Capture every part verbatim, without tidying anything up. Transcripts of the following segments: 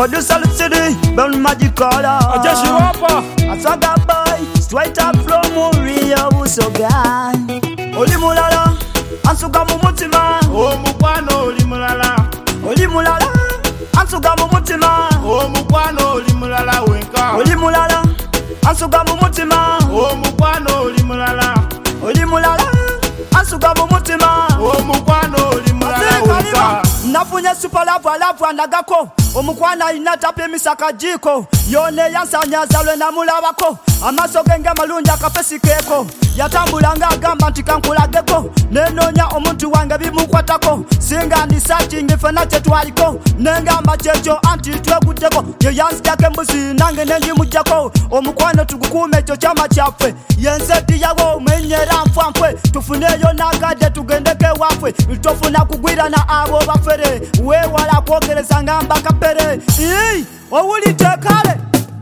Producer Luxury, Bell Magic Color. Ajeshi wapa Aswaga boy, straight up from Rio Usoga. Oli mulala, ansuga mumutima. O mukwano oli mulala. Oli mulala, ansuga mumutima. O mukwano oli mulala wenka. Oli mulala, ansuga mumutima. O mukwano oli mulala. Oli mulala, ansuga mumutima. O mukwano oli mulala wenka. Nafunye super lava lava nagako. Omukwana inatape misaka jiko. Yone yansanya zalwe na mulabako. Amaso genge malungi akafesi keko. Yatambulanga agamba nti kankulageko. Nenonya omuntu wange bimukwatako. Singa ndi searching fena kyetwaliko. Nengamba kyekyo anti tweguteko. Ye yanzijako embuzi nange nenjimujjako. Omukwano tugukuume ekyo kyama kyaffe. Yenseti yawo menyera nfwampwe. Tufuneyo nakadde tugendeke waffe. Tofuna kugwirana abo bafere. Wewala kwogereza ngamba kapere. Ii, owulidde kale.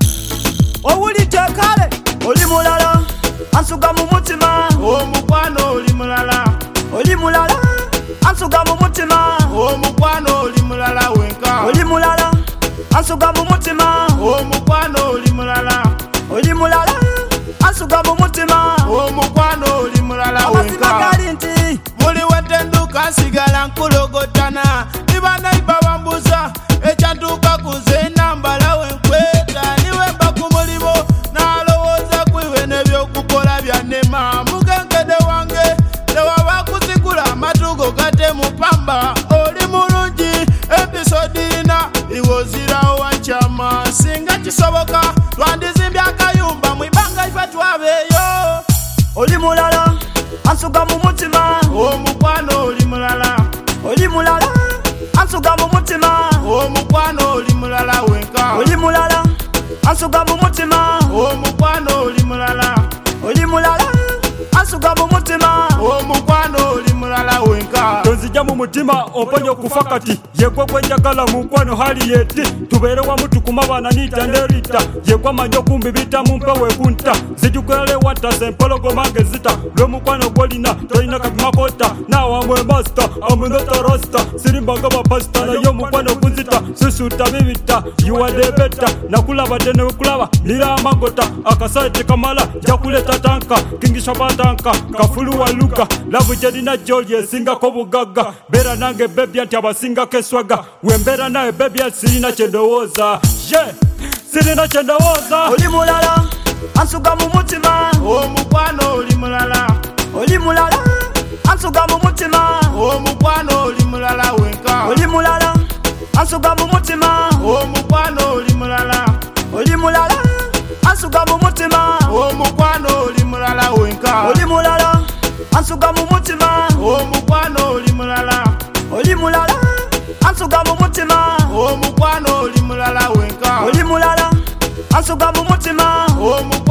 Owulidde kale. Oli mulala, ansuga mu mutima. Omukwano oli mulala. Oli mulala, ansuga mu mutima. Omukwano oli mulala wenka. Oli mulala, ansuga mu mutima. Omukwano oli mulala. Oli mulala, ansuga mu mutima. Omukwano oli mulala wenka. Amazima gali nti buli wetenduka nsigala nkulogotana. Niba naiba bambuza ekyantuuka kuze nambala wenkweta. Niwe mba ku mulimo nalowooza kwiwe n'ebyokukola byannema. Mugengede wange tewaba kusigula amatugo gate mupamba. Oli mulungi episode ina iwozirawo wankyama. Singa kisoboka twandizimbye akayumba mu ibanga ife twabeeyo. oli mulala, ansuga mu mutima. Omukwano oli mulala. Oli mulala, ansuga mu mutima. Omukwano oli mulala wenka. Oli mulala, ansuga mu mutima. Omukwano oli mulala. Oli mulala, ansuga mu mutima. Omukwano oli mulala wenka. Tonzija mu mutima omponyo kufa kati. Yegwe gwe njagala mu nkwano hali yeti. Tubeere wamu tukuma bana nita nerita. Yegwe manjo kumbi bita mumpe wekunta. Zijukwele wanta sempologoma ngezita. Lwe mukwano gwolina toyina kabimakota. Nawa mwe master amunota rasta. Sirimba ngaba pasta na yo mukwano kunzita. Susuta bibita you are the better. Nakulaba tene wekulaba nira amagota. Akasaite kamala jakuleta tanka. Kingisha batanka kafulu wa luka. Lavu jedina joli esinga kobugaga. Bera nange baby anti abasinga keswaga. Wembera nae baby asirina chendowoza. Yeah, sirina chendowoza. Oli mulala, ansuga mu mutima. Omukwano oli mulala. Oli mulala, ansuga mu mutima. Omukwano oli mulala wenka. Oli mulala, ansuga mu mutima. Omukwano oli mulala. Oli mulala, ansuga mu mutima. Omukwano oli mulala wenka. Oli mulala, ansuga mu mutima. Omukwano oli mulala. Oli mulala, ansuga mu mutima. Omukwano oli mulala wenka. Oli mulala, ansuga mu mutima. Omukwano